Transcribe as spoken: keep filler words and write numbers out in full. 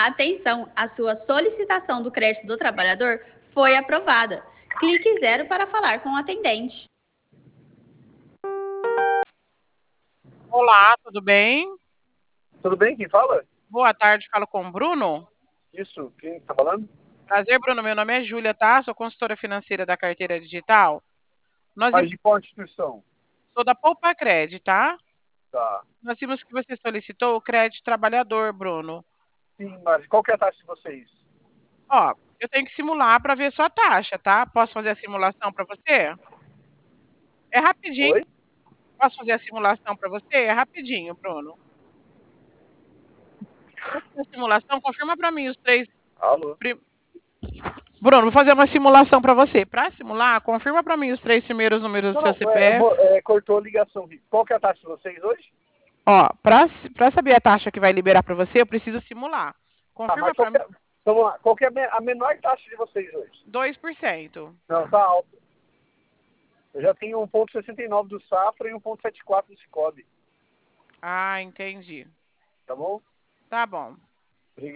Atenção, a sua solicitação do crédito do trabalhador foi aprovada. Clique zero para falar com o atendente. Olá, tudo bem? Tudo bem? Quem fala? Boa tarde, falo com o Bruno. Isso, quem está falando? Prazer, Bruno. Meu nome é Júlia, tá? Sou consultora financeira da Carteira Digital. Nós Mas de qual instituição? sou da Poupa Cred, tá? Tá. Nós vimos que você solicitou o crédito trabalhador, Bruno. Sim, mas qual que é a taxa de vocês? Ó, eu tenho que simular para ver sua taxa, tá? Posso fazer a simulação para você? É rapidinho. Oi? Posso fazer a simulação para você? É rapidinho, Bruno. Posso fazer a simulação? Confirma para mim os três. Alô? Prim... Bruno, vou fazer uma simulação para você. Para simular, confirma para mim os três primeiros números do Não, seu não, é, eu C P F. vou- é, cortou a ligação. Qual que é a taxa de vocês hoje? Ó, para saber a taxa que vai liberar para você, eu preciso simular. Ah, Confirma mas para qual que mim é, vamos lá, qual que é a me- a menor taxa de vocês hoje? dois por cento. Não, tá alto. Eu já tenho um vírgula sessenta e nove do Safra e um vírgula setenta e quatro do Cicobi, Ah, entendi. tá bom? Tá bom.